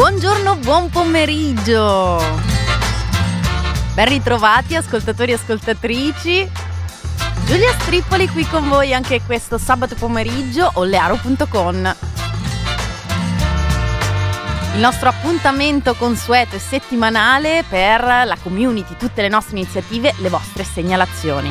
Buongiorno, buon pomeriggio. Ben ritrovati ascoltatori e ascoltatrici. Giulia Strippoli qui con voi anche questo sabato pomeriggio, Olearo.com. Il nostro appuntamento consueto e settimanale per la community, tutte le nostre iniziative, le vostre segnalazioni.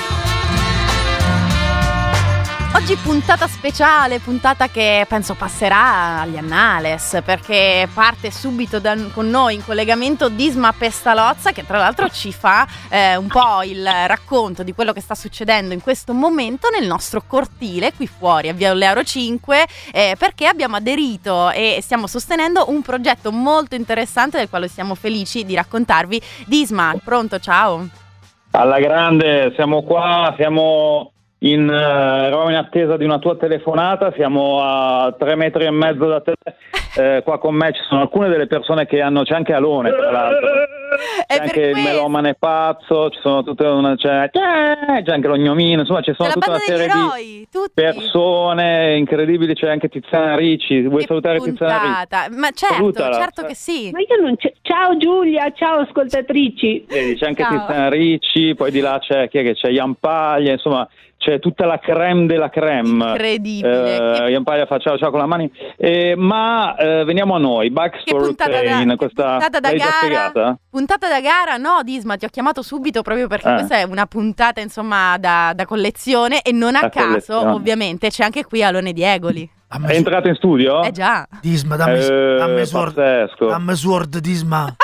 Oggi puntata speciale, puntata che penso passerà agli annales, perché parte subito con noi in collegamento Disma Pestalozza, che tra l'altro ci fa un po' il racconto di quello che sta succedendo in questo momento nel nostro cortile qui fuori a Via Olearo 5, perché abbiamo aderito e stiamo sostenendo un progetto molto interessante del quale siamo felici di raccontarvi. Disma, pronto? Ciao. Alla grande, siamo qua, eravamo in attesa di una tua telefonata, siamo a 3 metri e mezzo da te, qua con me ci sono alcune delle persone che c'è anche Alone tra l'altro, c'è anche il melomane pazzo, ci sono c'è anche lo gnomino, insomma ci sono tutta una serie di persone incredibili, c'è anche Tiziana Ricci, vuoi salutare Tiziana Ricci? Ma certo che sì. Ma io non c'è. Ciao Giulia, ciao ascoltatrici. C'è anche Tiziana Ricci, poi di là c'è Ian Paglia, insomma c'è tutta la crème della crème. Incredibile. Ian Paglia fa ciao con la mano. Ma veniamo a noi. Bugs for Ukraine, questa puntata da gara. Spiegata? Puntata da gara, no Disma, ti ho chiamato subito proprio perché questa è una puntata insomma da collezione e non a caso ovviamente c'è anche qui Alone Diegoli. È entrato in studio? Già. Disma, dammi Sword, Disma.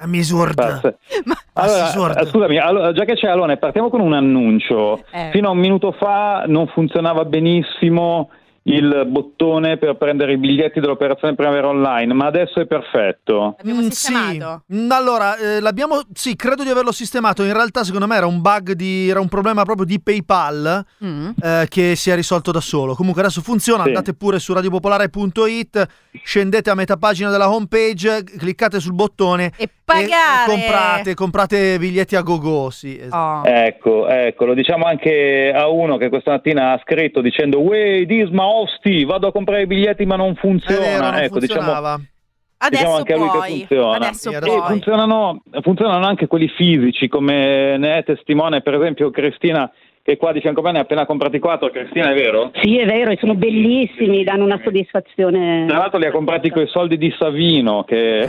Allora, scusami, già che c'è Alone, partiamo con un annuncio. Fino a un minuto fa non funzionava benissimo il bottone per prendere i biglietti dell'operazione Primavera Online, ma adesso è perfetto. L'abbiamo sistemato? Sì. Allora, credo di averlo sistemato. In realtà secondo me era un era un problema proprio di PayPal che si è risolto da solo. Comunque adesso funziona, sì. Andate pure su radiopopolare.it, scendete a metà pagina della homepage, cliccate sul bottone e pagare. E comprate biglietti a go-go, sì. Ecco, lo diciamo anche a uno che questa mattina ha scritto dicendo "Uè, Disma, osti, vado a comprare i biglietti ma non funziona". Non funzionava. Adesso anche a lui che funziona. Funzionano anche quelli fisici, come ne è testimone per esempio Cristina, che qua di fianco a me ne ha appena comprati 4. Cristina, è vero? Sì, è vero, e sono bellissimi, danno una soddisfazione. Tra l'altro li ha comprati coi soldi di Savino, che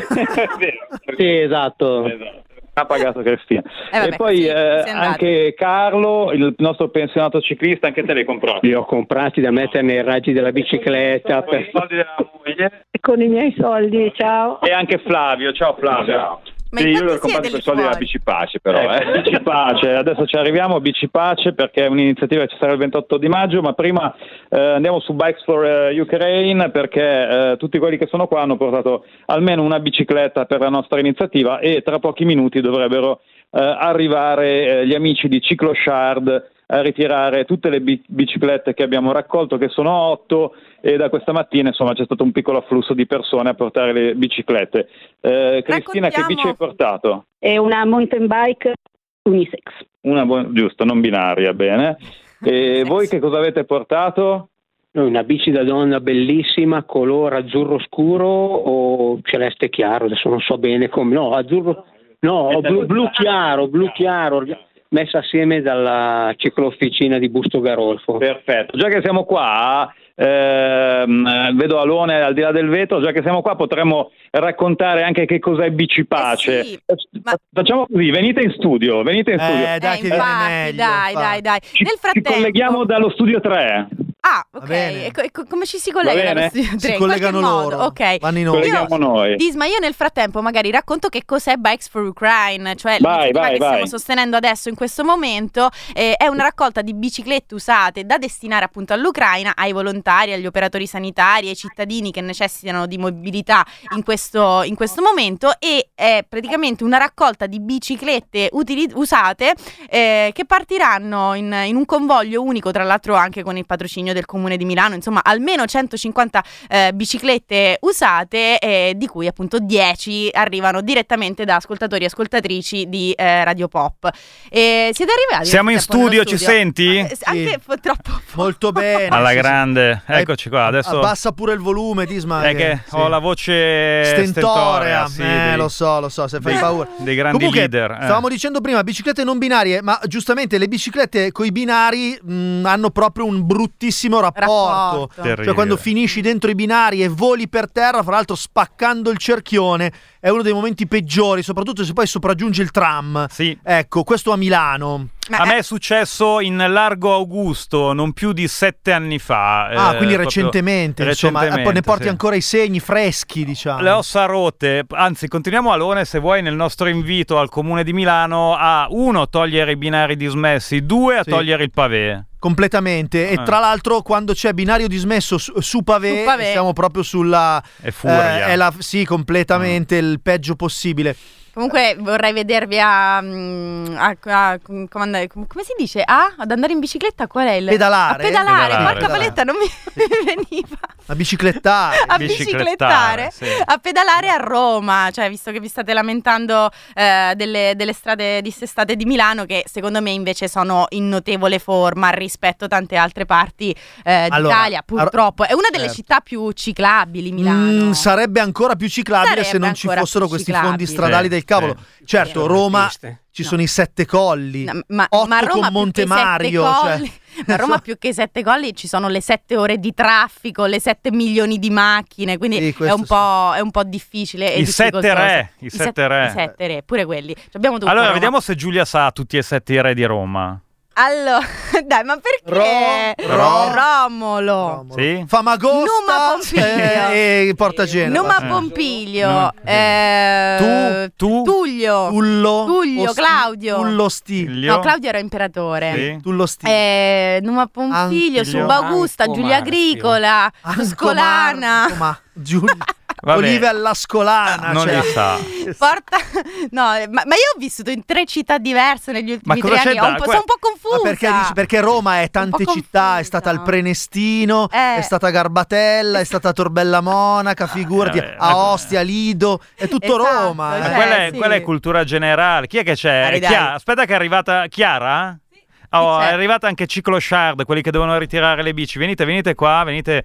sì, esatto. Ha pagato Cristina. Vabbè, e poi anche Carlo, il nostro pensionato ciclista, anche te li hai comprati? Li ho comprati da mettere nei raggi della bicicletta. Con i soldi della moglie? Con i miei soldi, ciao. E anche Flavio, ciao Flavio. Ciao. Ma sì, io li ho comprati con i soldi della Bicipace, però. Bicipace, adesso ci arriviamo, Bicipace, perché è un'iniziativa che ci sarà il 28 di maggio, ma prima andiamo su Bikes for Ukraine, perché tutti quelli che sono qua hanno portato almeno una bicicletta per la nostra iniziativa e tra pochi minuti dovrebbero arrivare gli amici di Cicloshard a ritirare tutte le biciclette che abbiamo raccolto, che sono 8, e da questa mattina insomma c'è stato un piccolo afflusso di persone a portare le biciclette. Cristina, che bici hai portato? È una mountain bike unisex. Giusto, non binaria, bene. E voi che cosa avete portato? Una bici da donna bellissima, colore azzurro scuro o celeste chiaro, adesso non so bene come. No, azzurro, no, blu chiaro, messa assieme dalla ciclofficina di Busto Garolfo. Perfetto, già che siamo qua, vedo Alone al di là del vetro, già che siamo qua potremmo raccontare anche che cos'è Bicipace. Sì, facciamo così, venite in studio. Dai, che viene meglio. Dai. Ci colleghiamo dallo studio 3. Ah, ok. E come ci si collega? Si collegano loro. Ok. Vanno in Colleghiamo noi. Disma, io nel frattempo magari racconto che cos'è Bikes for Ukraine, cioè l'iniziativa che stiamo sostenendo adesso in questo momento. È una raccolta di biciclette usate da destinare appunto all'Ucraina, ai volontari, agli operatori sanitari, ai cittadini che necessitano di mobilità in questo momento, e è praticamente una raccolta di biciclette usate che partiranno in un convoglio unico, tra l'altro anche con il patrocinio del Comune di Milano, insomma almeno 150 biciclette usate, di cui appunto 10 arrivano direttamente da ascoltatori e ascoltatrici di Radio Pop. Siete arrivati? Siamo in studio, ci senti? Anche troppo molto bene. Alla grande, eccoci qua. Adesso abbassa pure il volume, Disma. È che ho la voce stentorea. Sì, lo so, se fai paura. Dei grandi comunque, leader. Stavamo dicendo prima, biciclette non binarie, ma giustamente le biciclette coi binari hanno proprio un bruttissimo rapporto. Cioè quando finisci dentro i binari e voli per terra, fra l'altro spaccando il cerchione, è uno dei momenti peggiori, soprattutto se poi sopraggiunge il tram. Sì. Ecco, questo a Milano. A me è successo in Largo Augusto non più di 7 anni fa. Quindi recentemente, insomma, ne porti ancora i segni freschi, diciamo. Le ossa rotte, anzi continuiamo Alone se vuoi nel nostro invito al Comune di Milano a 1 togliere i binari dismessi, 2 a togliere il pavé. Completamente, e tra l'altro quando c'è binario dismesso su pavé siamo proprio sulla... È furia. Sì, completamente il peggio possibile. Comunque vorrei vedervi come si dice? Ad andare in bicicletta? Qual è il... Pedalare. A pedalare. Porca paletta, non mi veniva. A biciclettare. A biciclettare. Sì. A pedalare a Roma. Cioè, visto che vi state lamentando delle strade dissestate di Milano, che secondo me invece sono in notevole forma rispetto a tante altre parti d'Italia, purtroppo. È una delle città più ciclabili, Milano. Sarebbe ancora più ciclabile se non ci fossero questi fondi stradali del cavolo. Certo, Roma ci sono i 7 colli, 8 ma Roma con Monte Mario. Ma a Roma più che 7 colli ci sono le 7 ore di traffico, le 7 milioni di macchine, quindi è un po' difficile. I 7 re. I 7 re, pure quelli. Abbiamo allora, vediamo se Giulia sa tutti e 7 i re di Roma. Allora, dai, ma perché? Romolo. Sì? Famagosta. Numa Pompilio. E Porta Genova. Numa Pompilio. Tullio. Tullio, Claudio. Tullo Stilio. No, Claudio era imperatore. Sì. Tullo Stilio. Numa Pompilio, Subagusta, Giulia Agricola, Tuscolana. Giulia. Olive alla Scolana, non li sa. Ma io ho vissuto in 3 città diverse negli ultimi 3 anni. Sono un po' confusa. Perché Roma è tante città, è stata al Prenestino, è stata Garbatella, è stata Torbella Monaca, figurati, Aostia, Lido, è tutto Roma. Quella è cultura generale. Chi è che c'è? Aspetta che è arrivata Chiara? È arrivata anche Cicloshard, quelli che devono ritirare le bici. Venite qua, venite.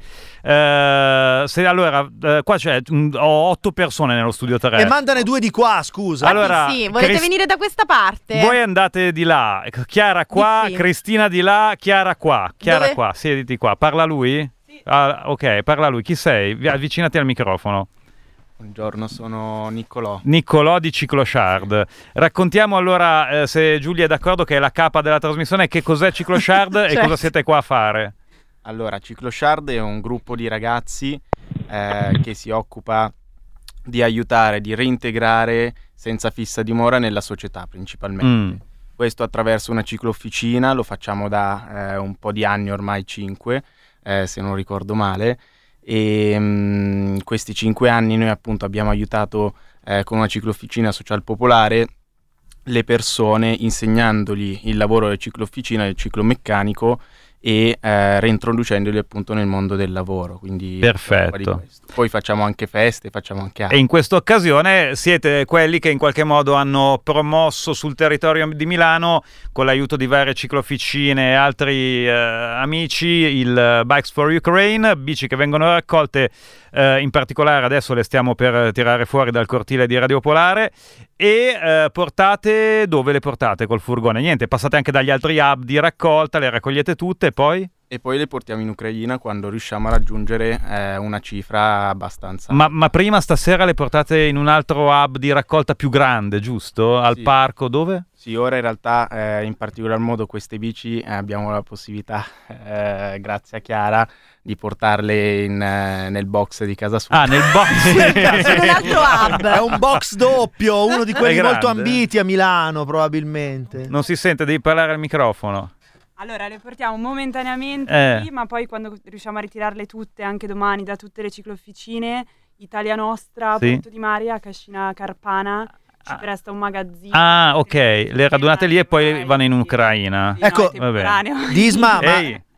Qua c'è 8 persone nello studio 3. E mandane 2 di qua, scusa. Allora, volete venire da questa parte? Voi andate di là. Chiara qua, Cristina di là, Chiara qua. Qua, siediti qua. Parla lui? Sì. Ok, parla lui. Chi sei? Avvicinati al microfono. Buongiorno, sono Niccolò. Niccolò di Cicloshard. Raccontiamo allora, se Giulia è d'accordo, che è la capa della trasmissione, che cos'è Cicloshard e cosa siete qua a fare? Allora, Cicloshard è un gruppo di ragazzi che si occupa di aiutare, di reintegrare senza fissa dimora nella società principalmente. Questo attraverso una ciclofficina, lo facciamo da un po' di anni, ormai 5, se non ricordo male. E questi 5 anni noi appunto abbiamo aiutato con una ciclofficina social popolare le persone, insegnandogli il lavoro del ciclofficina, del ciclomeccanico, e reintroducendoli appunto nel mondo del lavoro. Quindi perfetto. Poi facciamo anche feste, facciamo anche altro. E in questa occasione siete quelli che in qualche modo hanno promosso sul territorio di Milano, con l'aiuto di varie ciclofficine e altri amici, il Bikes for Ukraine, bici che vengono raccolte, in particolare adesso le stiamo per tirare fuori dal cortile di Radio Polare, e portate, dove le portate col furgone? Niente, passate anche dagli altri hub di raccolta, le raccogliete tutte e poi? E poi le portiamo in Ucraina quando riusciamo a raggiungere una cifra abbastanza... Ma prima stasera le portate in un altro hub di raccolta più grande, giusto? Al parco, dove? Sì, ora in realtà in particolar modo queste bici abbiamo la possibilità, grazie a Chiara, di portarle nel box di casa sua. Ah, nel box? In un altro hub. È un box doppio, uno di quelli molto ambiti a Milano probabilmente. Non si sente, devi parlare al microfono. Allora, le portiamo momentaneamente, ma poi quando riusciamo a ritirarle tutte, anche domani, da tutte le ciclofficine, Italia Nostra, Porto di Maria, Cascina Carpana, ci presta un magazzino. Ah, ok, le radunate lì e poi vanno in Ucraina. Sì, ecco, no, Disma,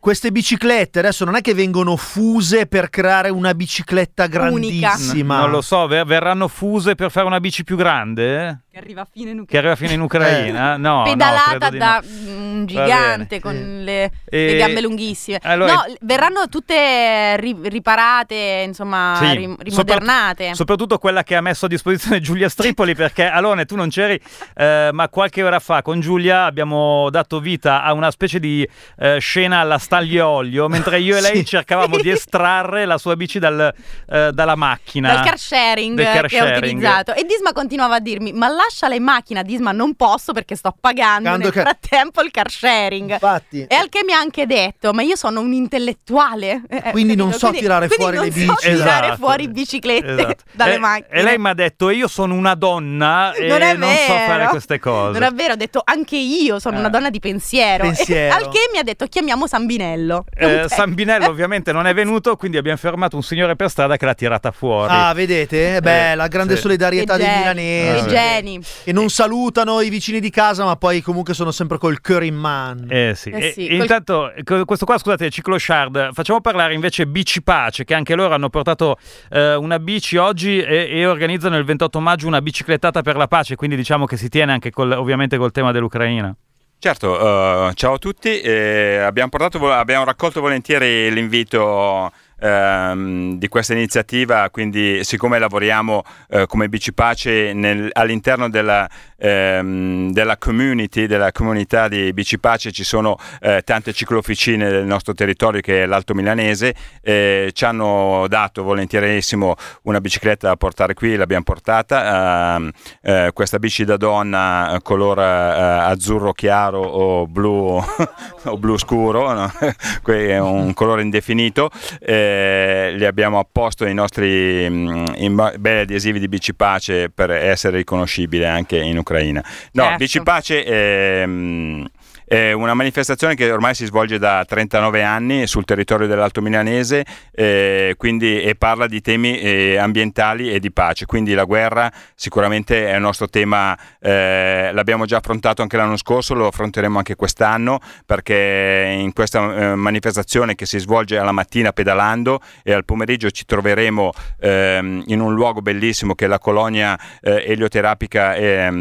queste biciclette adesso non è che vengono fuse per creare una bicicletta grandissima. Non lo so, verranno fuse per fare una bici più grande? Che arriva a fine in Ucraina? No, pedalata da un gigante con le gambe lunghissime. Allora, no, verranno tutte riparate, insomma, rimodernate. Soprattutto quella che ha messo a disposizione Giulia Stripoli, perché Alone, tu non c'eri, ma qualche ora fa con Giulia abbiamo dato vita a una specie di scena alla Staglio-Olio, mentre io e lei cercavamo di estrarre la sua bici dalla macchina. Dal car sharing che ha utilizzato. E Disma continuava a dirmi, ma lasciala in macchina. Disma, non posso perché sto pagando nel frattempo il car sharing. Infatti. E al che mi ha anche detto, ma io sono un intellettuale. Quindi non so tirare fuori le bici. Tirare fuori biciclette dalle macchine. E lei mi ha detto, io sono una donna e non so fare queste cose. Non è vero, ho detto, anche io sono una donna di pensiero. Al che mi ha detto, chiamiamo Sambinello. Sambinello ovviamente non è venuto, quindi abbiamo fermato un signore per strada che l'ha tirata fuori. Ah, vedete? La grande solidarietà dei milanesi. Geni. E non salutano i vicini di casa, ma poi comunque sono sempre col cuore in mano. Intanto, questo qua, scusate, Cicloshard, facciamo parlare invece Bici Pace, che anche loro hanno portato una bici oggi e organizzano il 28 maggio una biciclettata per la pace, quindi diciamo che si tiene anche ovviamente col tema dell'Ucraina. Certo, ciao a tutti, abbiamo raccolto volentieri l'invito di questa iniziativa, quindi siccome lavoriamo come Bici Pace all'interno della community, della comunità di Bici Pace, ci sono tante ciclofficine del nostro territorio che è l'Alto Milanese, ci hanno dato volentierissimo una bicicletta da portare qui, l'abbiamo portata, questa bici da donna color azzurro chiaro o blu o blu scuro, no? È un colore indefinito. Li abbiamo apposto i nostri belli adesivi di Bici Pace per essere riconoscibile anche in Ucraina. No, Bici Pace è una manifestazione che ormai si svolge da 39 anni sul territorio dell'Alto Milanese, e parla di temi ambientali e di pace, quindi la guerra sicuramente è il nostro tema, l'abbiamo già affrontato anche l'anno scorso, lo affronteremo anche quest'anno, perché in questa manifestazione che si svolge alla mattina pedalando e al pomeriggio ci troveremo in un luogo bellissimo che è la colonia elioterapica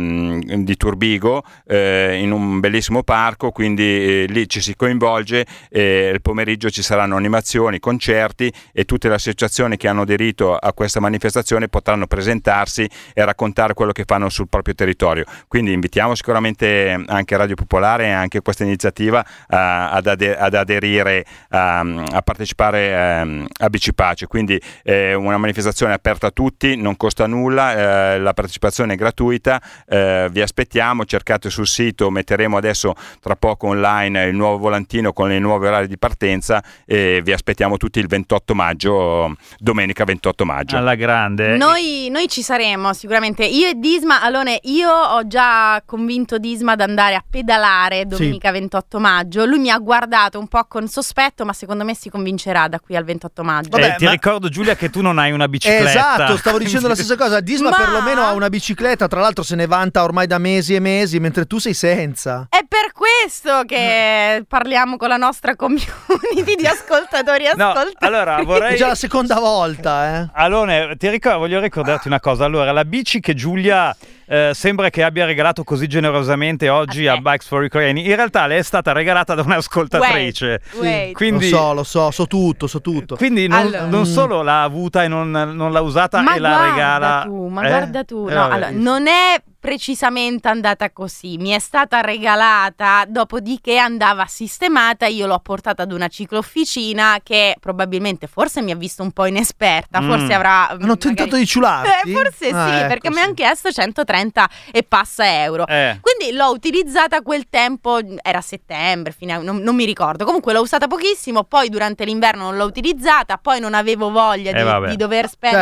di Turbigo, in un bellissimo parco, quindi lì ci si coinvolge, il pomeriggio ci saranno animazioni, concerti e tutte le associazioni che hanno aderito a questa manifestazione potranno presentarsi e raccontare quello che fanno sul proprio territorio. Quindi invitiamo sicuramente anche Radio Popolare e anche questa iniziativa ad aderire, a partecipare a Bici Pace. Quindi è una manifestazione aperta a tutti, non costa nulla, la partecipazione è gratuita, vi aspettiamo, cercate sul sito, metteremo adesso tra poco online il nuovo volantino con i nuovi orari di partenza e vi aspettiamo tutti il 28 maggio, domenica 28 maggio. Alla grande. Noi ci saremo sicuramente, io e Disma. Alone, io ho già convinto Disma ad andare a pedalare domenica 28 maggio. Lui mi ha guardato un po' con sospetto, ma secondo me si convincerà da qui al 28 maggio. Vabbè, ti ricordo, Giulia, che tu non hai una bicicletta. Esatto, stavo dicendo la stessa cosa. Disma perlomeno ha una bicicletta, tra l'altro se ne vanta ormai da mesi e mesi, mentre tu sei senza. È per questo che parliamo con la nostra community di ascoltatori e ascoltatori. Allora, vorrei... È già la seconda volta, Alone, voglio ricordarti una cosa. Allora, la bici che Giulia sembra che abbia regalato così generosamente oggi a Bikes for Ukraine, in realtà le è stata regalata da un'ascoltatrice. Quindi, lo so tutto. Quindi non solo l'ha avuta e non l'ha usata e la regala. Guarda tu, no, allora, non è precisamente andata così, mi è stata regalata, dopodiché andava sistemata, io l'ho portata ad una ciclofficina che probabilmente forse mi ha visto un po' inesperta, forse avrà... Hanno tentato di ciularti? Forse sì, perché mi hanno chiesto 130 e passa euro. Quindi l'ho utilizzata quel tempo, era settembre, non mi ricordo, comunque l'ho usata pochissimo, poi durante l'inverno non l'ho utilizzata, poi non avevo voglia di dover spendere... Certo.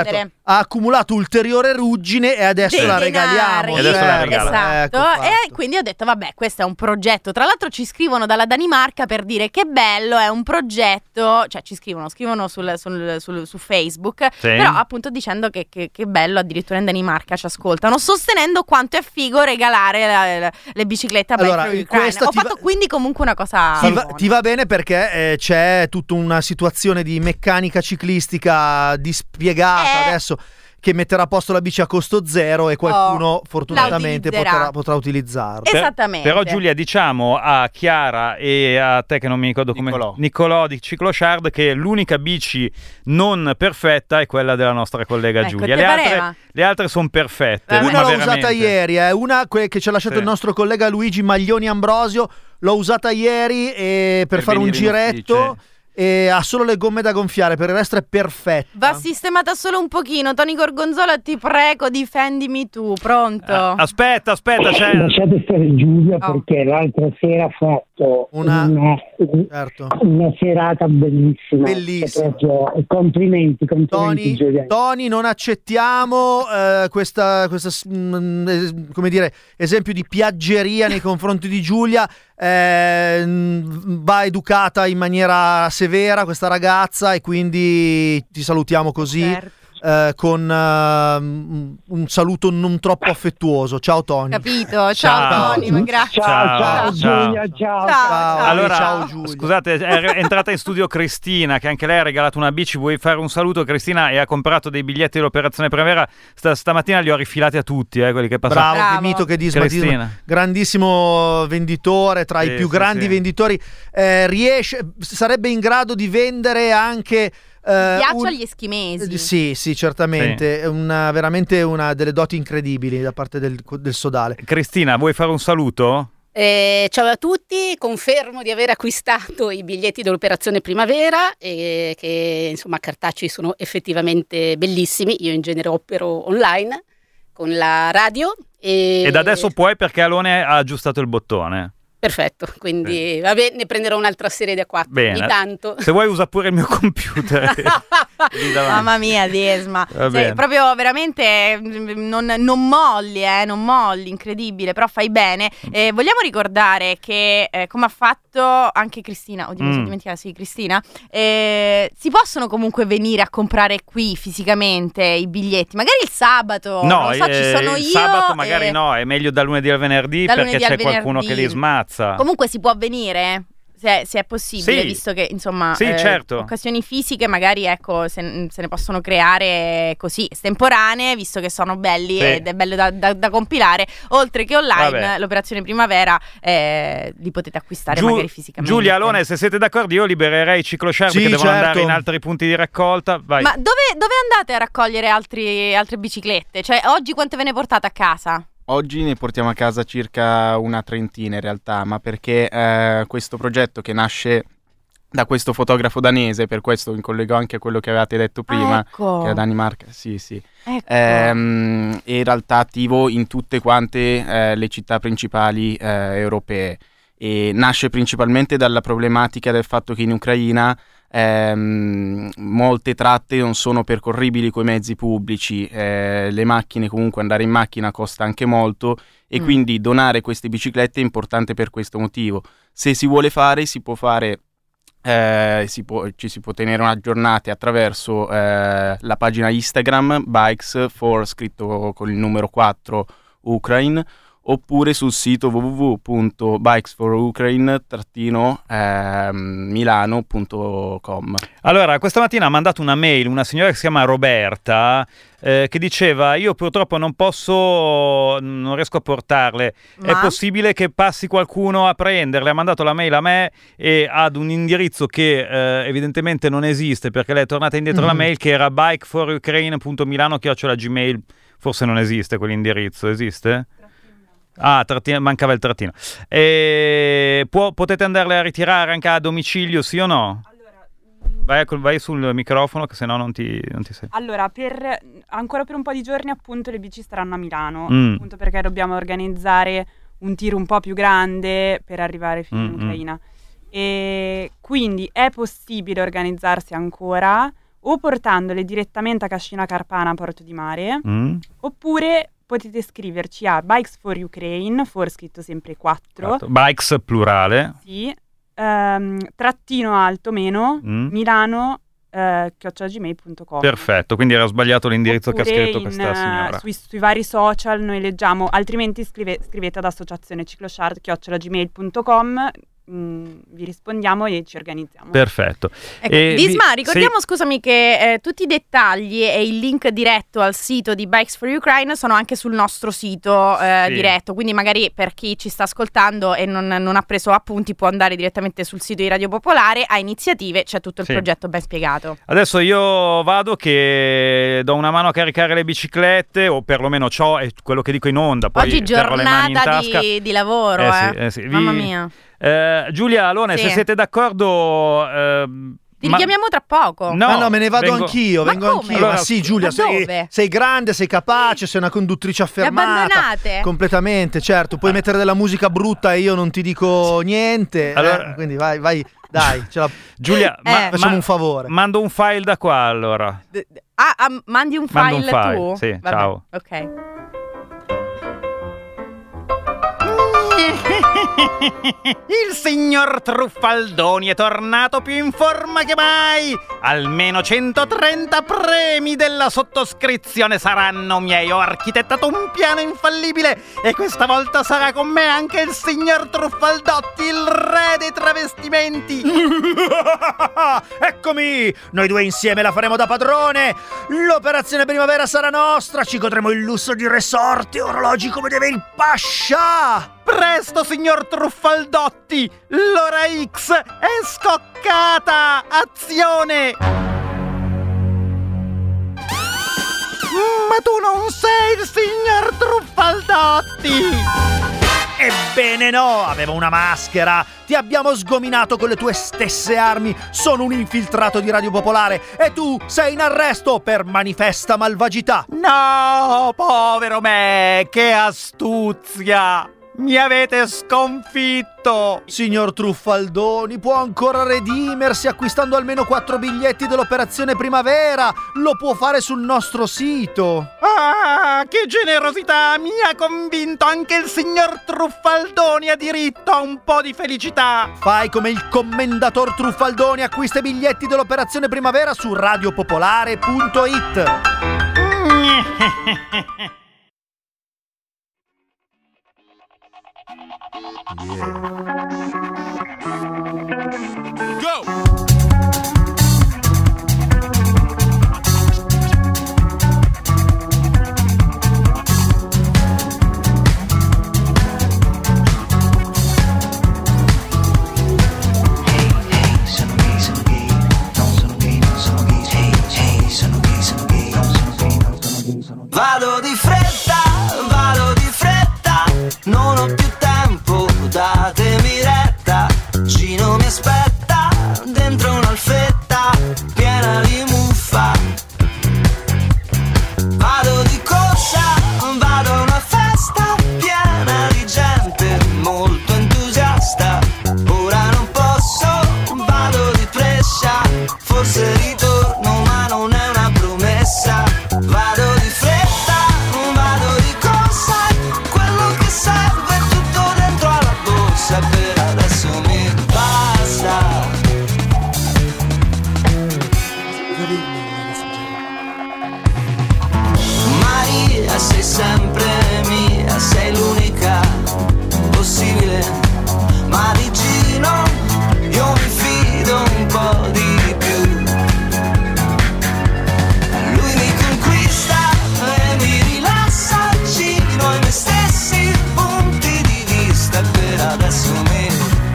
ha accumulato ulteriore ruggine e adesso la regaliamo. Esatto. E quindi ho detto vabbè, questo è un progetto. Tra l'altro ci scrivono dalla Danimarca per dire che bello, è un progetto, cioè ci scrivono su Facebook, però appunto dicendo che bello, addirittura in Danimarca ci ascoltano, sostenendo quanto è figo regalare le biciclette a Bike for Ukraine. Ho fatto quindi comunque una cosa ti va bene perché c'è tutta una situazione di meccanica ciclistica dispiegata adesso, che metterà a posto la bici a costo zero e qualcuno fortunatamente potrà utilizzarla. Esattamente. Però Giulia, diciamo a Chiara e a te che non mi ricordo come Nicolò di Cicloshard che l'unica bici non perfetta è quella della nostra collega Giulia. Le altre sono perfette. Una l'ho usata ieri, una che ci ha lasciato il nostro collega Luigi Maglioni Ambrosio, l'ho usata ieri per fare un giretto. E ha solo le gomme da gonfiare, per il resto è perfetta. Va sistemata solo un pochino. Tony Gorgonzola, ti prego, difendimi tu. Pronto? Aspetta, lasciate stare Giulia perché l'altra sera ha fatto una serata bellissima. Complimenti Giulia. Tony, non accettiamo questa come dire, esempio di piaggeria nei confronti di Giulia. Va educata in maniera severa questa ragazza e quindi ti salutiamo così. Con un saluto non troppo affettuoso. Ciao Tony. Capito? Ciao Tony, ma grazie. Ciao Giulia, ciao. Allora, ciao Giulia. Scusate, è entrata in studio Cristina, che anche lei ha regalato una bici. Vuoi fare un saluto, Cristina? E ha comprato dei biglietti dell'Operazione Primavera. Stamattina li ho rifilati a tutti, quelli che passano. Bravo, che mito, che disma. Grandissimo venditore, tra i più grandi venditori. Sarebbe in grado di vendere anche ghiaccio agli eschimesi. Sì, certamente. È veramente una delle doti incredibili da parte del sodale. Cristina, vuoi fare un saluto? Ciao a tutti, confermo di aver acquistato i biglietti dell'Operazione Primavera e che insomma cartacei sono effettivamente bellissimi. Io in genere opero online con la radio ed adesso puoi perché Alone ha aggiustato il bottone. Perfetto, quindi vabbè, ne prenderò un'altra serie da 4 ogni tanto. Se vuoi usa pure il mio computer. Mamma mia, Desma. Proprio veramente non molli, incredibile, però fai bene. Vogliamo ricordare che come ha fatto anche Cristina, mi sono dimenticata, Cristina, si possono comunque venire a comprare qui fisicamente i biglietti, magari il sabato, non so, ci sono io. Il sabato magari no, è meglio dal lunedì al venerdì perché c'è qualcuno che li smazza. Comunque si può venire se è possibile, visto che insomma occasioni fisiche magari se ne possono creare così estemporanee, visto che sono belli ed è bello da compilare, oltre che online. L'Operazione Primavera li potete acquistare magari fisicamente. Giulia, Alone, se siete d'accordo io libererei i Cicloshard che devono andare in altri punti di raccolta. Vai. Ma dove andate a raccogliere altre biciclette? Cioè oggi quante ve ne portate a casa? Oggi ne portiamo a casa circa una trentina in realtà, ma perché questo progetto che nasce da questo fotografo danese, per questo mi collego anche a quello che avevate detto prima, che è Danimarca, in realtà attivo in tutte quante le città principali europee e nasce principalmente dalla problematica del fatto che in Ucraina molte tratte non sono percorribili coi mezzi pubblici, le macchine, comunque andare in macchina costa anche molto e quindi donare queste biciclette è importante per questo motivo. Se si vuole fare, si può fare, ci si può tenere aggiornati attraverso la pagina Instagram Bikes for, scritto con il numero 4 Ukraine, oppure sul sito www.bikesforukraine-milano.com. Allora, questa mattina ha mandato una mail una signora che si chiama Roberta che diceva: io purtroppo non riesco a portarle, è possibile che passi qualcuno a prenderle? Ha mandato la mail a me e ad un indirizzo che evidentemente non esiste, perché lei è tornata indietro la mail, che era bikeforukraine.milano@gmail. Forse non esiste quell'indirizzo, esiste? Mancava il trattino. Potete andarle a ritirare anche a domicilio, sì o no? Allora, vai sul microfono, che sennò non ti sei. Allora, ancora per un po' di giorni appunto le bici staranno a Milano, appunto perché dobbiamo organizzare un tiro un po' più grande per arrivare fino in Ucraina. E quindi è possibile organizzarsi ancora. o portandole direttamente a Cascina Carpana, Porto di Mare, oppure potete scriverci a Bikes for Ukraine, for scritto sempre 4. Bikes plurale. Sì, _ Milano @gmail.com. Perfetto, quindi era sbagliato l'indirizzo che ha scritto questa signora. Sui vari social noi leggiamo, altrimenti scrivete ad associazionecicloshard@gmail.com. Vi rispondiamo e ci organizziamo. Perfetto. Ecco, Disma, ricordiamo scusami che tutti i dettagli e il link diretto al sito di Bikes for Ukraine sono anche sul nostro sito diretto, quindi magari per chi ci sta ascoltando e non ha preso appunti può andare direttamente sul sito di Radio Popolare, a iniziative c'è tutto il progetto ben spiegato. Adesso io vado che do una mano a caricare le biciclette, o perlomeno ciò è quello che dico in onda, poi oggi terrò le mani in tasca. di lavoro, sì. Mamma mia. Giulia, Alone, se siete d'accordo, ti richiamiamo tra poco. No, me ne vado anch'io. Vengo anch'io. Allora, ma sì, Giulia, sei grande, sei capace, sei una conduttrice affermata. Mi abbandonate? Completamente, certo. Puoi mettere della musica brutta e io non ti dico niente. Allora, quindi vai, dai. Giulia, facciamo un favore. Mando un file da qua, allora. Mandi un file tu? Sì, vabbè, ciao. Ok. Il signor Truffaldoni è tornato più in forma che mai. Almeno 130 premi della sottoscrizione saranno miei. Ho architettato un piano infallibile e questa volta sarà con me anche il signor Truffaldotti, il re dei travestimenti. Eccomi, noi due insieme la faremo da padrone. L'operazione primavera sarà nostra. Ci godremo il lusso di resort e orologi come deve il pascià. Presto, signor Truffaldotti! L'ora X è scoccata! Azione! Ma tu non sei il signor Truffaldotti! Ebbene no, avevo una maschera. Ti abbiamo sgominato con le tue stesse armi. Sono un infiltrato di Radio Popolare e tu sei in arresto per manifesta malvagità. No, povero me, che astuzia! Mi avete sconfitto! Signor Truffaldoni, può ancora redimersi acquistando almeno 4 biglietti dell'operazione primavera. Lo può fare sul nostro sito. Ah, che generosità! Mi ha convinto, anche il signor Truffaldoni ha diritto a un po' di felicità. Fai come il commendator Truffaldoni, acquista i biglietti dell'operazione primavera su radiopopolare.it. Yeah. Go! Vado di fretta, non ho più tempo, datemi retta. Gino mi aspetta dentro un'alfetta piena di muffa. Vado di corsa, vado a una festa piena di gente molto entusiasta. Ora non posso, vado di prescia, forse ritorno ma non è una promessa. Vado di fretta, vado di corsa, quello che serve è tutto dentro alla borsa. Per adesso mi basta. Maria, sei sempre mia, sei l'unica possibile. Ma di Gino io mi fido un po' di più. Lui mi conquista e mi rilassa, Gino ai miei stessi punti di vista. Per adesso mi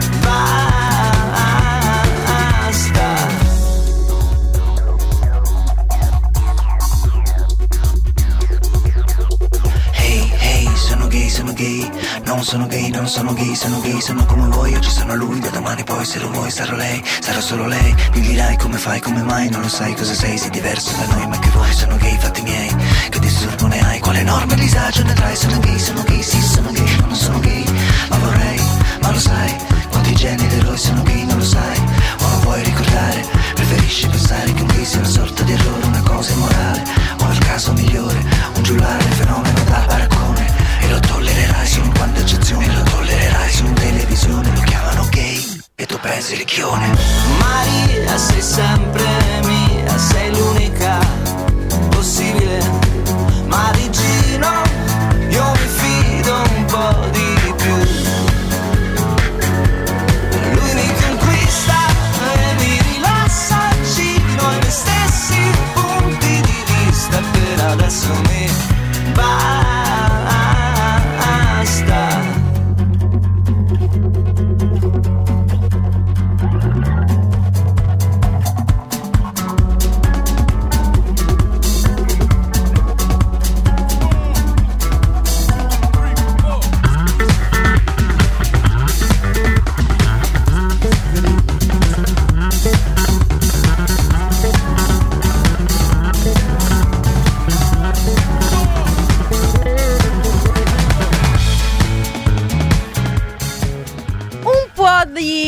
basta. Hey, sono gay, non sono gay, non sono gay, sono gay, sono come voi, oggi sono lui, da domani poi se lo vuoi sarò lei, sarò solo lei, mi dirai come fai, come mai, non lo sai cosa sei diverso da noi, ma che vuoi, sono gay, fatti miei, che disturbo ne hai, quale enorme disagio ne trai, sono gay, sì, sono gay, non sono gay, ma vorrei, ma lo sai, quanti geni d'eroi sono gay, non lo sai, o non vuoi ricordare, preferisci pensare che un gay sia una sorta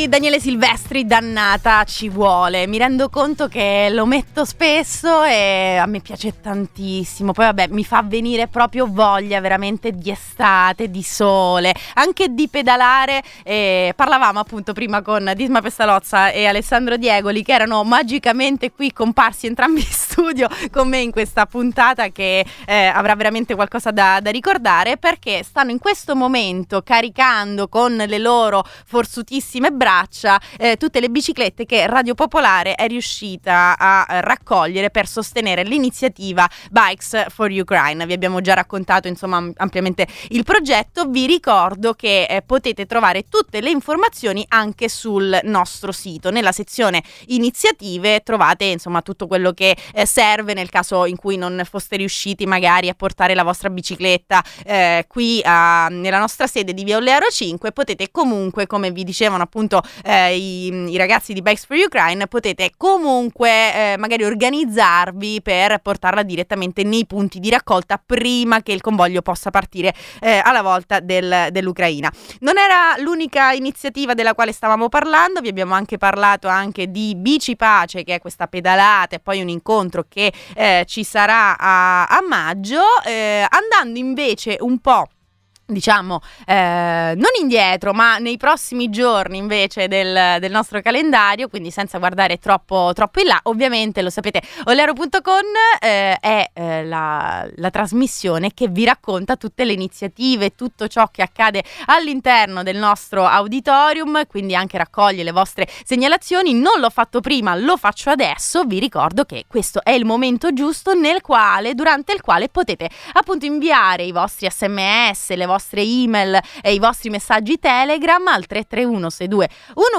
Daniele Silvestri, dannata ci vuole. Mi rendo conto che lo metto spesso e a me piace tantissimo. Poi vabbè, mi fa venire proprio voglia veramente di estate, di sole, anche di pedalare. Parlavamo appunto prima con Disma Pestalozza e Alessandro Diegoli, che erano magicamente qui comparsi entrambi in studio con me in questa puntata, che avrà veramente qualcosa da ricordare, perché stanno in questo momento caricando con le loro forsutissime braccia tutte le biciclette che Radio Popolare è riuscita a raccogliere per sostenere l'iniziativa Bikes for Ukraine. Vi abbiamo già raccontato insomma ampiamente il progetto. Vi ricordo che potete trovare tutte le informazioni anche sul nostro sito. Nella sezione iniziative trovate insomma tutto quello che serve nel caso in cui non foste riusciti magari a portare la vostra bicicletta qui nella nostra sede di Via Olearo 5. Potete comunque, come vi dicevano appunto i ragazzi di Bikes for Ukraine, potete comunque magari organizzarvi per portarla direttamente nei punti di raccolta prima che il convoglio possa partire alla volta dell'Ucraina. Non era l'unica iniziativa della quale stavamo parlando, vi abbiamo anche parlato anche di Bici Pace, che è questa pedalata e poi un incontro che ci sarà a maggio, andando invece un po' diciamo non indietro ma nei prossimi giorni invece del nostro calendario, quindi senza guardare troppo in là. Ovviamente lo sapete, Olearo.com è la trasmissione che vi racconta tutte le iniziative, tutto ciò che accade all'interno del nostro auditorium, quindi anche raccoglie le vostre segnalazioni. Non l'ho fatto prima, lo faccio adesso. Vi ricordo che questo è il momento giusto durante il quale potete appunto inviare i vostri SMS, le vostre email e i vostri messaggi Telegram al 331 62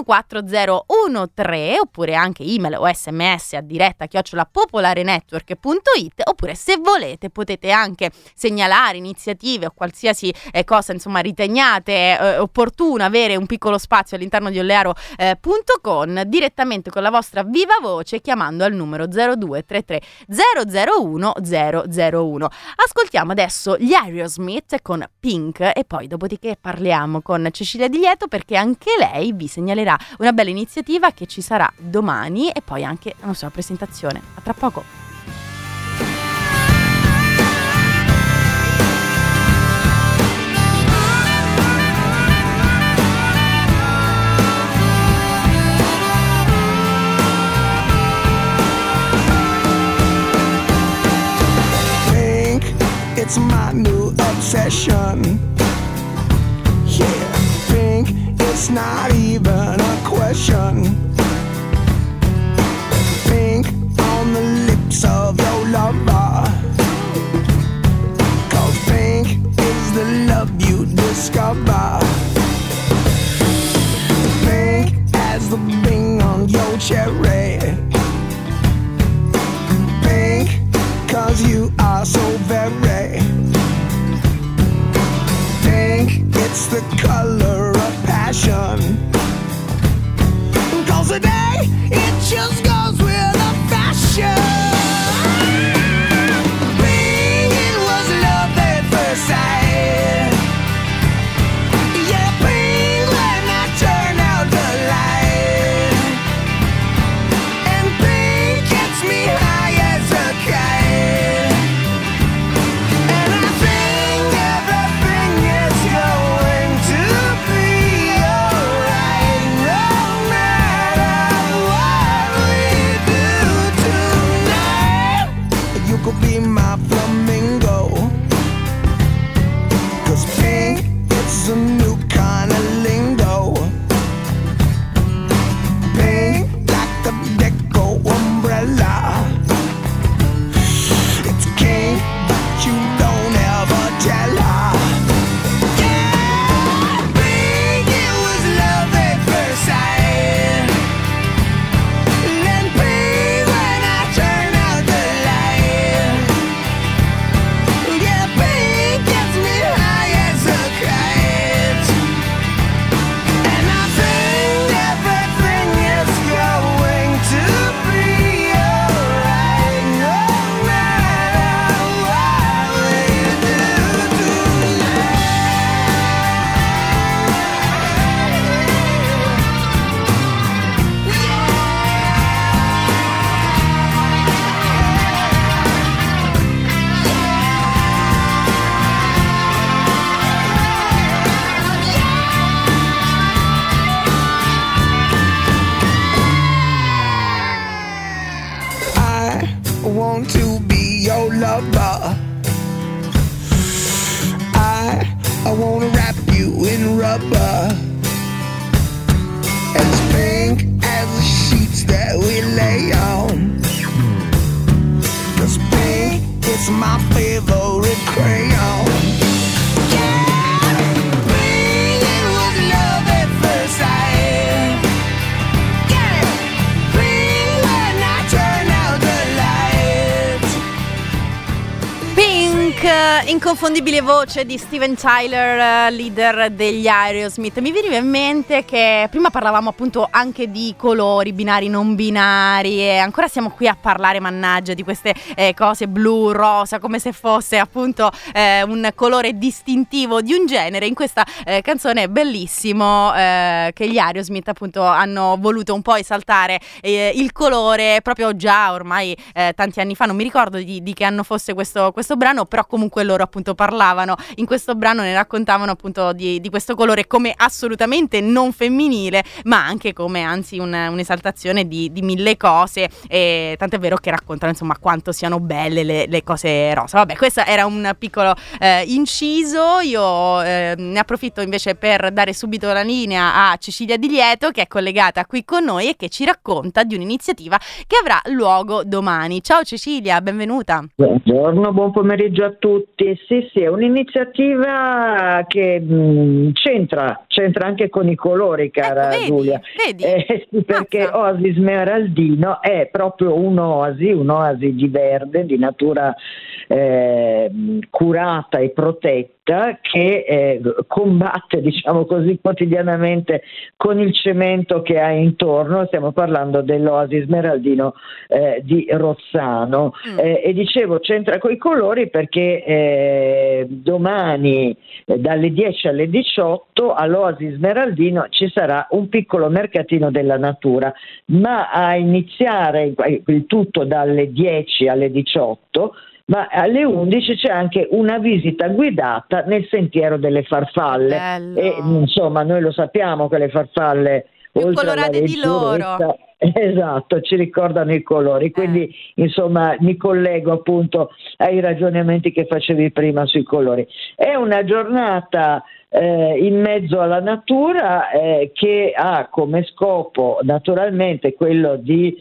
14013, oppure anche email o SMS a diretta @popolarenetwork.it, oppure se volete potete anche segnalare iniziative o qualsiasi cosa insomma riteniate opportuna avere un piccolo spazio all'interno di Olearo.com direttamente con la vostra viva voce, chiamando al numero 0233 001 001. Ascoltiamo adesso gli Aerosmith con Pink e poi dopodiché parliamo con Cecilia Di Lieto, perché anche lei vi segnalerà una bella iniziativa che ci sarà domani e poi anche una sua presentazione. A tra poco. It's my new obsession. Yeah, pink, it's not even a question. Pink on the lips of your lover. 'Cause pink is the love you discover. Pink as the bing on your cherry. Pink 'cause you are so very pink, it's the color of passion. 'Cause today it just goes with the fashion. Pink, it was love at first sight. Yeah, pink when I turn out the light. And pink gets me high as a kite. Tonight my favorite crayon. Yeah, pink, it was love at first sight. Yeah, pink when I turn out the lights. Pink, inconfondibile voce di Steven Tyler, leader degli Aerosmith. Mi veniva in mente che prima parlavamo appunto anche di colori, binari, non binari, e ancora siamo qui a parlare, mannaggia, di queste cose blu, rosa, come se fosse appunto un colore distintivo di un genere. In questa canzone bellissimo che gli Aerosmith appunto hanno voluto un po' esaltare il colore proprio già ormai tanti anni fa. Non mi ricordo di che anno fosse questo brano, però comunque loro appunto parlavano in questo brano, ne raccontavano appunto di questo colore come assolutamente non femminile, ma anche come anzi un'esaltazione di mille cose, e tant'è vero che raccontano insomma quanto siano belle le cose rosa. Vabbè, questo era un piccolo inciso. Io ne approfitto invece per dare subito la linea a Cecilia Di Lieto, che è collegata qui con noi e che ci racconta di un'iniziativa che avrà luogo domani. Ciao Cecilia, benvenuta. Buongiorno, buon pomeriggio a tutti. Sì, è un'iniziativa che c'entra anche con i colori, cara Giulia. Vedi? Sì, perché Oasi Smeraldino è proprio un'oasi di verde, di natura curata e protetta, che combatte, diciamo così, quotidianamente con il cemento che ha intorno. Stiamo parlando dell'Oasi Smeraldino di Rozzano. E dicevo, c'entra coi colori perché domani dalle 10 alle 18 all'Oasi Smeraldino ci sarà un piccolo mercatino della natura, ma a iniziare il tutto dalle 10 alle 18, ma alle 11 c'è anche una visita guidata nel sentiero delle farfalle. Bello. E insomma noi lo sappiamo che le farfalle più colorate di loro, esatto, ci ricordano i colori, quindi insomma mi collego appunto ai ragionamenti che facevi prima sui colori. È una giornata in mezzo alla natura che ha come scopo naturalmente quello di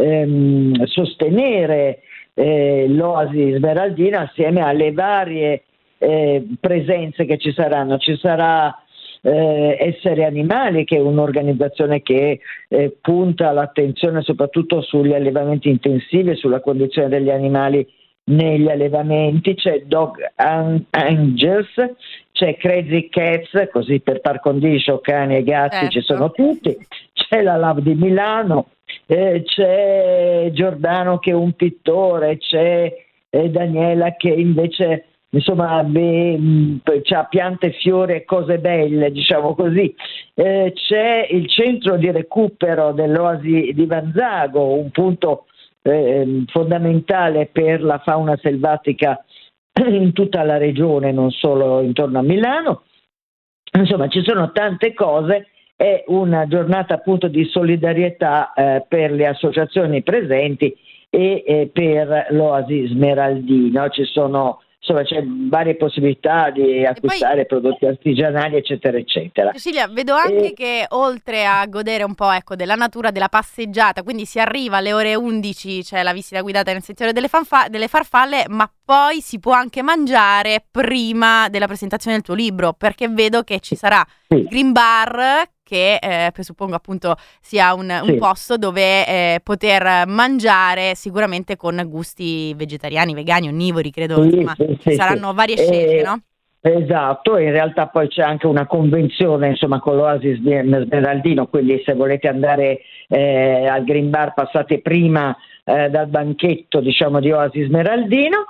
sostenere l'Oasi Smeraldina assieme alle varie presenze che ci saranno. Ci sarà Essere Animali, che è un'organizzazione che punta l'attenzione soprattutto sugli allevamenti intensivi e sulla condizione degli animali negli allevamenti. C'è Dog Angels, c'è Crazy Cats, così per par condicio, cani e gatti, ci sono tutti. C'è la Lab di Milano, c'è Giordano che è un pittore, c'è Daniela che invece insomma c'ha piante, fiori e cose belle, diciamo così. C'è il centro di recupero dell'Oasi di Vanzago, un punto fondamentale per la fauna selvatica in tutta la regione, non solo intorno a Milano. Insomma, ci sono tante cose. È una giornata appunto di solidarietà per le associazioni presenti e per l'Oasi Smeraldino. Insomma, c'è varie possibilità di acquistare prodotti artigianali, eccetera, eccetera. Cecilia, vedo anche che oltre a godere un po' della natura, della passeggiata, quindi si arriva alle ore 11, c'è la visita guidata nel sentiero delle farfalle, ma poi si può anche mangiare prima della presentazione del tuo libro, perché vedo che ci sarà il Green Bar, che presuppongo appunto sia un posto dove poter mangiare sicuramente con gusti vegetariani, vegani, onnivori, credo, insomma, saranno varie scelte, no? Esatto, in realtà poi c'è anche una convenzione insomma con l'Oasi Smeraldino, quindi se volete andare al Green Bar passate prima dal banchetto, diciamo, di Oasi Smeraldino.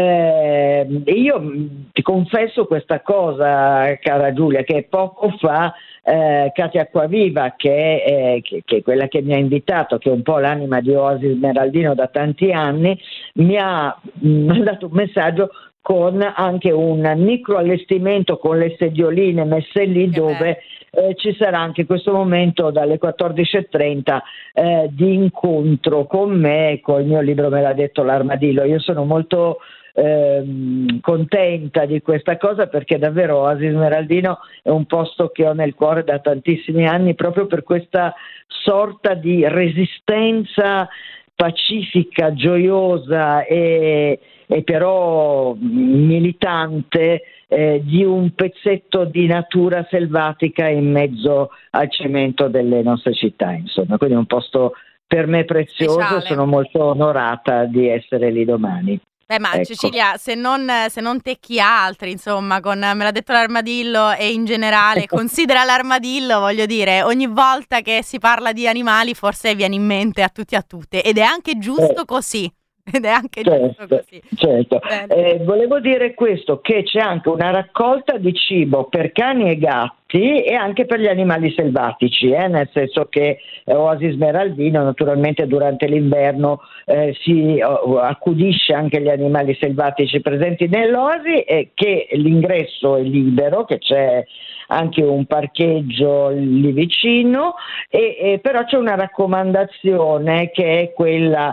Io ti confesso questa cosa, cara Giulia, che poco fa Katia Acquaviva, che è quella che mi ha invitato, che è un po' l'anima di Oasi Smeraldino da tanti anni, mi ha mandato un messaggio con anche un micro allestimento con le sedioline messe lì, dove ci sarà anche questo momento dalle 14.30 di incontro con me e col mio libro Me l'ha detto l'armadillo. Io sono molto contenta di questa cosa, perché davvero Oasi Smeraldino è un posto che ho nel cuore da tantissimi anni, proprio per questa sorta di resistenza pacifica, gioiosa e però militante di un pezzetto di natura selvatica in mezzo al cemento delle nostre città, insomma, quindi è un posto per me prezioso. Speciale. Sono molto onorata di essere lì domani. Ma Ecco. Cecilia, se non te chi altri, insomma, con me l'ha detto l'armadillo e in generale considera l'armadillo, voglio dire, ogni volta che si parla di animali forse viene in mente a tutti e a tutte, ed è anche giusto così. Giusto così. Certo. Volevo dire questo, che c'è anche una raccolta di cibo per cani e gatti e anche per gli animali selvatici, nel senso che Oasi Smeraldino naturalmente durante l'inverno si accudisce anche gli animali selvatici presenti nell'Oasi, e che l'ingresso è libero, che c'è anche un parcheggio lì vicino, e però c'è una raccomandazione che è quella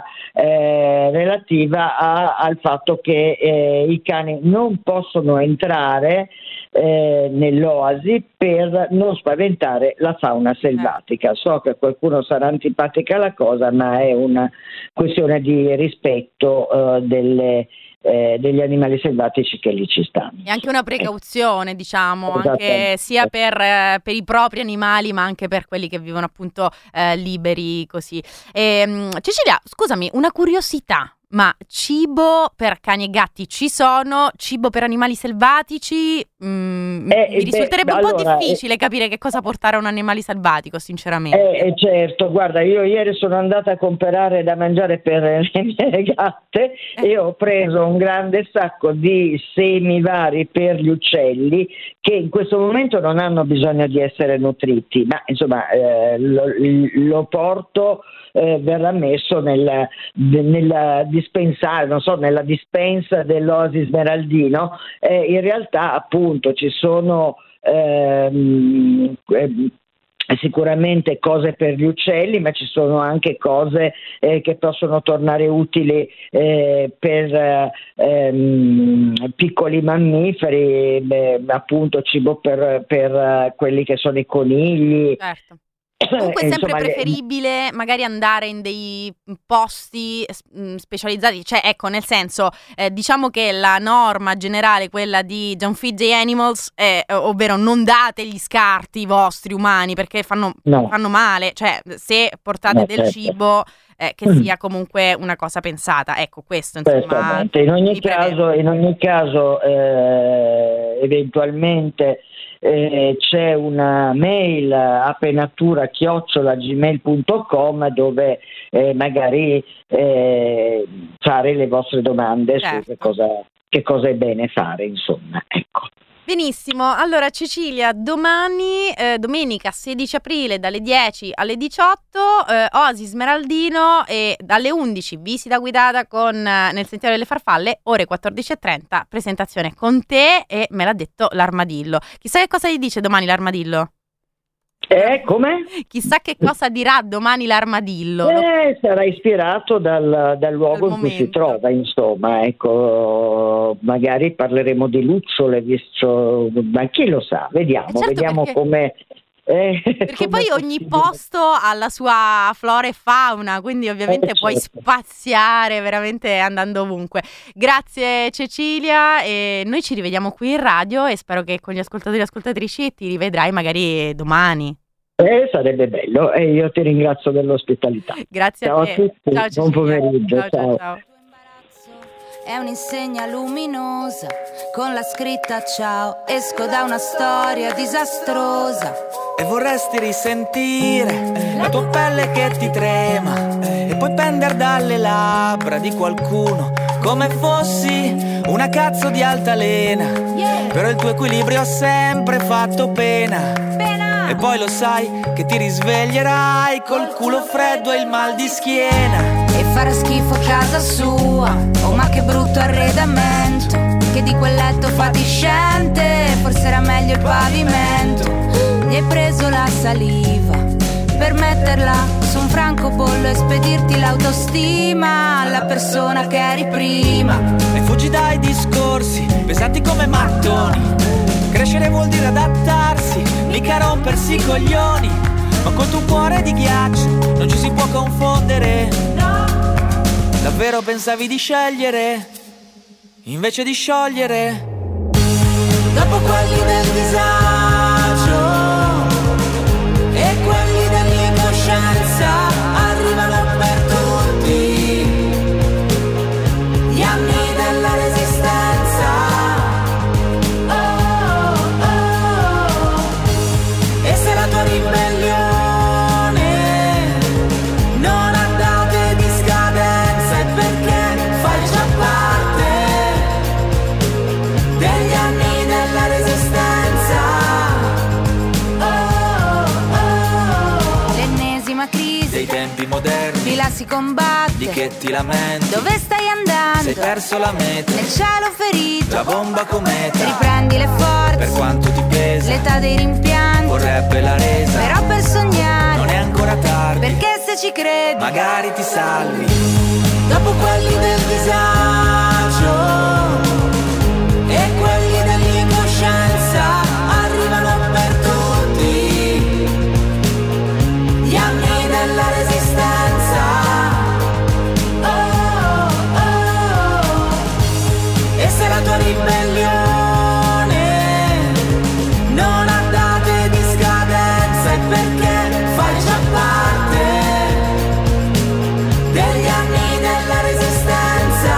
relativa al fatto che i cani non possono entrare nell'oasi per non spaventare la fauna selvatica. So che a qualcuno sarà antipatica la cosa, ma è una questione di rispetto degli animali selvatici che lì ci stanno. E anche una precauzione, diciamo, anche sia per i propri animali, ma anche per quelli che vivono appunto liberi così. Cecilia, scusami, una curiosità. Ma cibo per cani e gatti ci sono? Cibo per animali selvatici? Mi risulterebbe un po' difficile capire che cosa portare a un animale selvatico, sinceramente. Certo, guarda, io ieri sono andata a comprare da mangiare per le mie gatte e ho preso un grande sacco di semi vari per gli uccelli, che in questo momento non hanno bisogno di essere nutriti, ma insomma lo porto, verrà messo nella dispensare, non so, nella dispensa dell'Oasi Smeraldino. In realtà appunto ci sono sicuramente cose per gli uccelli, ma ci sono anche cose che possono tornare utili per piccoli mammiferi, appunto cibo per quelli che sono i conigli. Certo. Comunque è sempre preferibile magari andare in dei posti specializzati, cioè ecco, nel senso, diciamo che la norma generale, quella di Don't Feed the Animals, ovvero non date gli scarti vostri umani perché fanno male, cioè se portate del cibo che sia comunque una cosa pensata, ecco, questo insomma. In ogni caso eventualmente c'è una mail apenatura@gmail.com dove magari fare le vostre domande su che cosa è bene fare, insomma, ecco. Benissimo, allora Cecilia, domani, domenica 16 aprile dalle 10 alle 18, Oasi Smeraldino, e dalle 11 visita guidata nel Sentiero delle Farfalle, ore 14:30, presentazione con te e me l'ha detto l'armadillo. Chissà che cosa gli dice domani l'armadillo? Come? Chissà che cosa dirà domani l'armadillo. Sarà ispirato dal luogo in cui si trova, insomma, ecco, magari parleremo di lucciole, ma chi lo sa, vediamo perché... come... perché poi ogni posto ha la sua flora e fauna, quindi ovviamente puoi spaziare veramente andando ovunque. Grazie Cecilia, e noi ci rivediamo qui in radio e spero che con gli ascoltatori e ascoltatrici ti rivedrai magari domani. Sarebbe bello, e io ti ringrazio dell'ospitalità. Grazie ciao a te. A tutti. Ciao, buon pomeriggio. Ciao. È un'insegna luminosa con la scritta ciao. Esco da una storia disastrosa e vorresti risentire la tua pelle che ti trema e poi pendere dalle labbra di qualcuno come fossi una cazzo di altalena. Però il tuo equilibrio ha sempre fatto pena. E poi lo sai che ti risveglierai col culo freddo e il mal di schiena. E farà schifo casa sua, oh ma che brutto arredamento, che di quel letto fatiscente forse era meglio il pavimento. Gli hai preso la saliva per metterla su un francobollo e spedirti l'autostima alla persona che eri prima. E fuggi dai discorsi pesanti come mattoni. Crescere vuol dire adattarsi, mica rompersi i coglioni. Ma con tuo cuore di ghiaccio non ci si può confondere. Davvero pensavi di scegliere invece di sciogliere. Dopo quelli del disagio e quelli dell'incoscienza arrivano per tutti gli anni della resistenza. Oh, oh. E se la tua ribellione non ha date di scadenza è perché fai già parte degli anni della resistenza. Oh, oh. L'ennesima crisi Dei tempi moderni, di là si combatte. di che ti lamenti, Dove stai andando? sei perso la meta, Nel cielo ferito, la bomba cometa, riprendi le forze, per quanto ti pesa, l'età dei rimpianti, vorrebbe la resa, però per sognare non è ancora tardi, perché se ci credi magari ti salvi. Dopo quelli del disagio e quelli dell'incoscienza arrivano per tutti gli anni della resistenza. Oh, oh. E se la tua ribellione non ha date di scadenza è perché fai già parte degli anni della resistenza.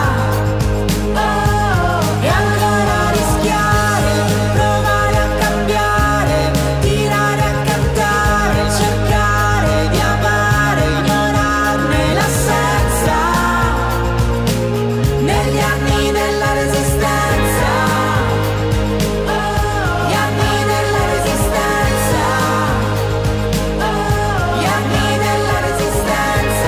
Oh, e allora rischiare, provare a cambiare, tirare a cantare, cercare di amare, ignorarne l'assenza negli anni della resistenza. Oh, gli anni della resistenza. Oh, gli anni della resistenza.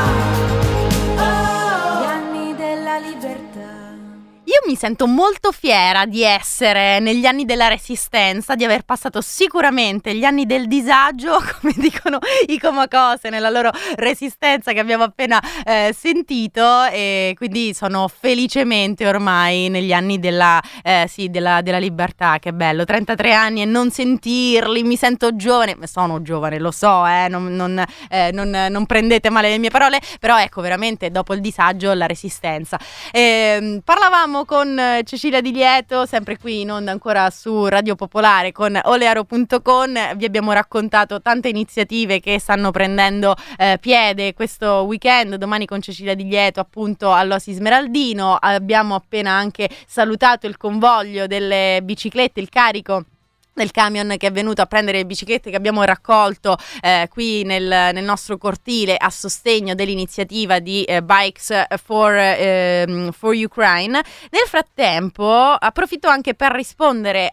gli anni della libertà. Io mi sento molto fiera di essere negli anni della resistenza, di aver passato sicuramente gli anni del disagio, come dicono i Comacose nella loro resistenza che abbiamo appena sentito, e quindi sono felicemente ormai negli anni della libertà. Che bello, 33 anni e non sentirli, mi sento giovane, sono giovane, lo so, non prendete male le mie parole, però ecco, veramente dopo il disagio la resistenza. Parlavamo con Cecilia Di Lieto, sempre qui in onda ancora su Radio Popolare con olearo.com. Vi abbiamo raccontato tante iniziative che stanno prendendo piede questo weekend. Domani con Cecilia Di Lieto appunto all'Oasi Smeraldino. Abbiamo appena anche salutato il convoglio delle biciclette, il carico del camion che è venuto a prendere le biciclette che abbiamo raccolto qui nel nostro cortile a sostegno dell'iniziativa di Bikes for Ukraine. Nel frattempo approfitto anche per rispondere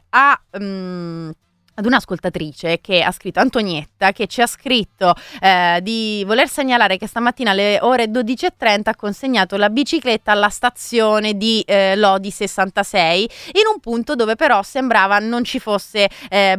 ad un'ascoltatrice che ha scritto, Antonietta, che ci ha scritto di voler segnalare che stamattina alle ore 12:30 ha consegnato la bicicletta alla stazione di Lodi 66 in un punto dove però sembrava non ci fosse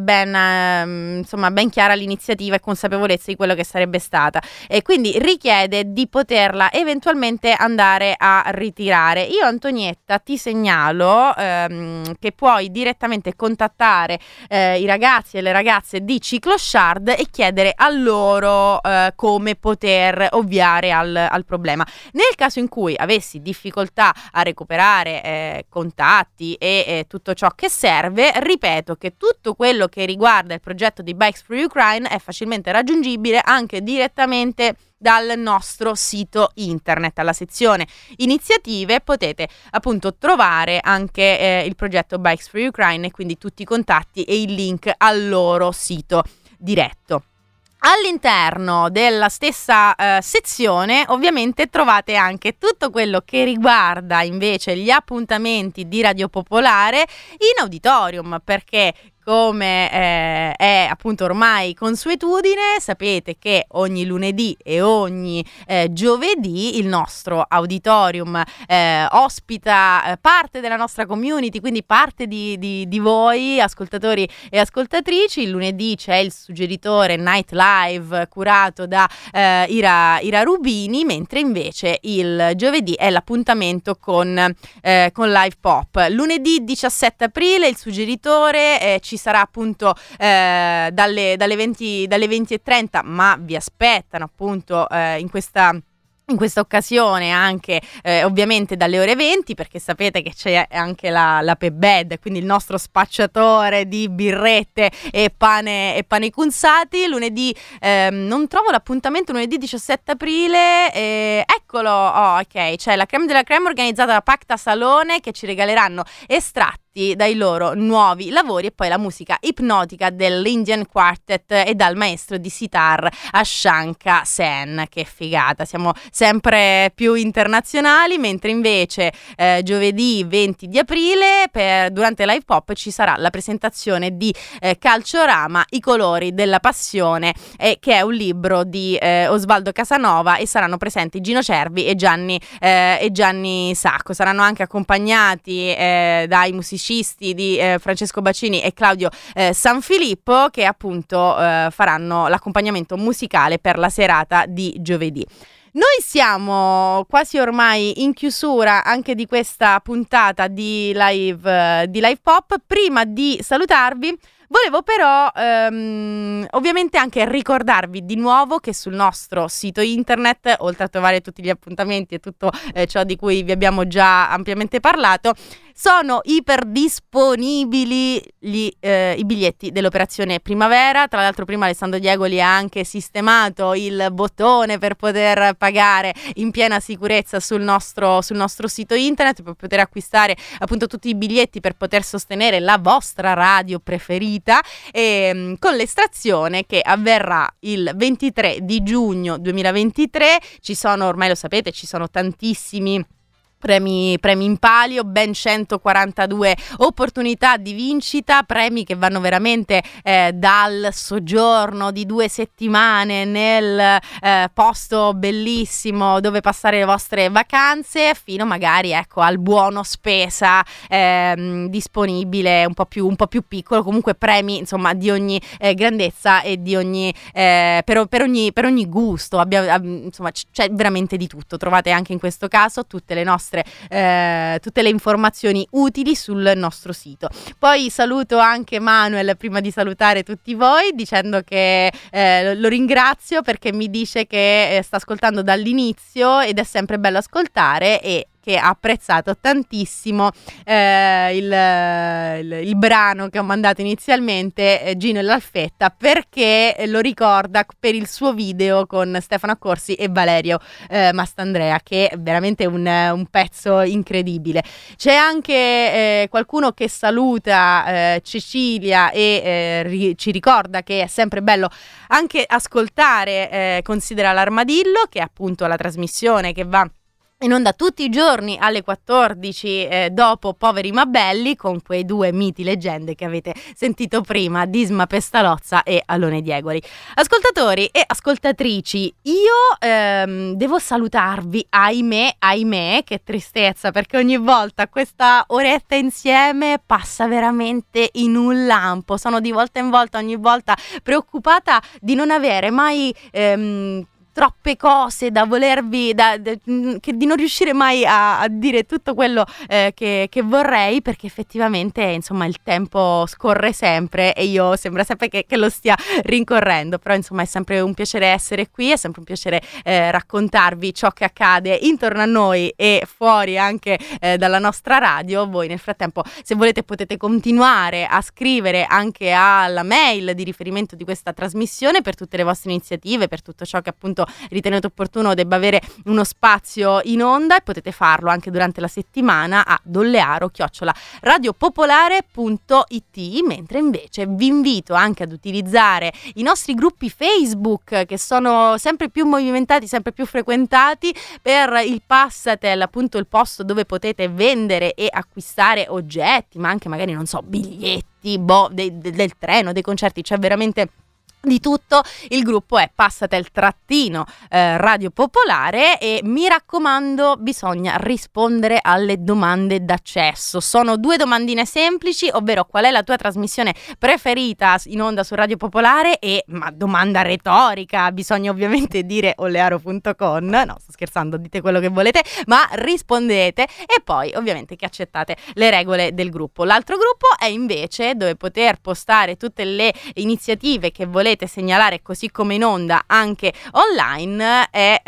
ben chiara l'iniziativa e consapevolezza di quello che sarebbe stata, e quindi richiede di poterla eventualmente andare a ritirare. Io, Antonietta, ti segnalo che puoi direttamente contattare i ragazzi e le ragazze di Cicloshard e chiedere a loro come poter ovviare al problema. Nel caso in cui avessi difficoltà a recuperare contatti e tutto ciò che serve, ripeto che tutto quello che riguarda il progetto di Bikes for Ukraine è facilmente raggiungibile anche direttamente dal nostro sito internet. Alla sezione iniziative potete appunto trovare anche il progetto Bikes for Ukraine e quindi tutti i contatti e il link al loro sito diretto. All'interno della stessa sezione ovviamente trovate anche tutto quello che riguarda invece gli appuntamenti di Radio Popolare in auditorium, perché come è appunto ormai consuetudine, sapete che ogni lunedì e ogni giovedì il nostro auditorium ospita parte della nostra community, quindi parte di voi ascoltatori e ascoltatrici. Il lunedì c'è il suggeritore Night Live curato da Ira Rubini, mentre invece il giovedì è l'appuntamento con Live Pop. Lunedì 17 aprile il suggeritore ci sarà appunto dalle 20:30, ma vi aspettano appunto in questa in questa occasione anche ovviamente dalle ore 20, perché sapete che c'è anche la Pebed, quindi il nostro spacciatore di birrette e pane cunzati. Lunedì non trovo l'appuntamento, lunedì 17 aprile, eccolo, ok, c'è la creme della creme organizzata da Pacta Salone, che ci regaleranno estratti dai loro nuovi lavori, e poi la musica ipnotica dell'Indian Quartet e dal maestro di sitar Ashanka Sen. Che figata, siamo sempre più internazionali. Mentre invece giovedì 20 di aprile durante Live Pop ci sarà la presentazione di Calciorama, i colori della passione, che è un libro di Osvaldo Casanova, e saranno presenti Gino Cervi e Gianni Sacco. Saranno anche accompagnati dai musicisti di Francesco Bacini e Claudio Sanfilippo, che appunto faranno l'accompagnamento musicale per la serata di giovedì. Noi siamo quasi ormai in chiusura anche di questa puntata di Live Pop. Prima di salutarvi volevo però ovviamente anche ricordarvi di nuovo che sul nostro sito internet, oltre a trovare tutti gli appuntamenti e tutto ciò di cui vi abbiamo già ampiamente parlato, sono iperdisponibili i biglietti dell'operazione Primavera. Tra l'altro prima Alessandro Diegoli ha anche sistemato il bottone per poter pagare in piena sicurezza sul nostro sito internet, per poter acquistare appunto tutti i biglietti per poter sostenere la vostra radio preferita, e con l'estrazione che avverrà il 23 di giugno 2023. Ci sono, ormai lo sapete, ci sono tantissimi premi in palio, ben 142 opportunità di vincita, premi che vanno veramente dal soggiorno di 2 settimane nel posto bellissimo dove passare le vostre vacanze, fino magari al buono spesa disponibile un po' più piccolo. Comunque premi insomma di ogni grandezza e di ogni per ogni gusto. Insomma c'è veramente di tutto. Trovate anche in questo caso tutte le informazioni utili sul nostro sito. Poi saluto anche Manuel prima di salutare tutti voi, dicendo che lo ringrazio perché mi dice che sta ascoltando dall'inizio ed è sempre bello ascoltare, e che ha apprezzato tantissimo il brano che ho mandato inizialmente, Gino e l'Alfetta, perché lo ricorda per il suo video con Stefano Accorsi e Valerio Mastandrea, che è veramente un pezzo incredibile. C'è anche qualcuno che saluta Cecilia e ci ricorda che è sempre bello anche ascoltare Considera l'Armadillo, che è appunto la trasmissione che va in onda tutti i giorni alle 14 dopo Poveri ma Belli, con quei 2 miti leggende che avete sentito prima, Disma Pestalozza e Alone Diegoli. Ascoltatori e ascoltatrici, io devo salutarvi, ahimè, che tristezza, perché ogni volta questa oretta insieme passa veramente in un lampo. Sono di volta in volta, ogni volta preoccupata di non avere mai troppe cose da volervi, di non riuscire mai a dire tutto quello che vorrei, perché effettivamente insomma il tempo scorre sempre e io sembra sempre che lo stia rincorrendo. Però insomma è sempre un piacere essere qui, è sempre un piacere raccontarvi ciò che accade intorno a noi e fuori anche dalla nostra radio. Voi nel frattempo, se volete, potete continuare a scrivere anche alla mail di riferimento di questa trasmissione per tutte le vostre iniziative, per tutto ciò che appunto ritenete opportuno debba avere uno spazio in onda, e potete farlo anche durante la settimana a dollearo@radiopopolare.it. mentre invece vi invito anche ad utilizzare i nostri gruppi Facebook, che sono sempre più movimentati, sempre più frequentati, per il Passatel, appunto il posto dove potete vendere e acquistare oggetti, ma anche magari, non so, biglietti del treno, dei concerti. C'è veramente di tutto. Il gruppo è Passatel-Radio Popolare, e mi raccomando, bisogna rispondere alle domande d'accesso. Sono 2 domandine semplici, ovvero: qual è la tua trasmissione preferita in onda su Radio Popolare? Ma domanda retorica, bisogna ovviamente dire olearo.com, no, sto scherzando, dite quello che volete, ma rispondete, e poi ovviamente che accettate le regole del gruppo. L'altro gruppo è invece dove poter postare tutte le iniziative che volete volete segnalare così come in onda anche online è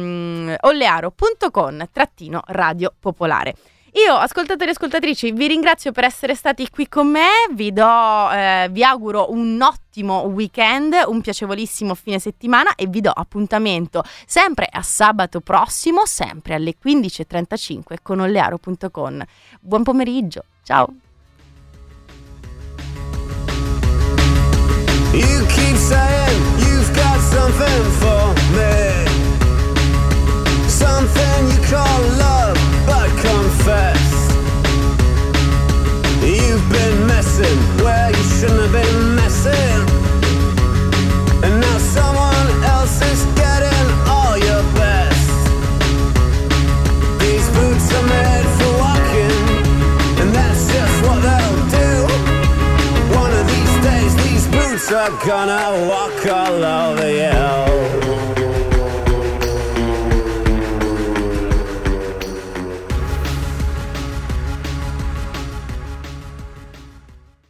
ollearo.com/Radio Popolare. Io, ascoltatori e ascoltatrici, vi ringrazio per essere stati qui con me, vi auguro un ottimo weekend, un piacevolissimo fine settimana e vi do appuntamento sempre a sabato prossimo, sempre alle 15:35 con ollearo.com. Buon pomeriggio, ciao! You keep saying you've got something for me, something you call love, but confess you've been messing where you shouldn't have been messing, and now someone else is getting all your best. These boots are made for walking, and that's just what they'll do. One of these days these boots are gonna walk all over you.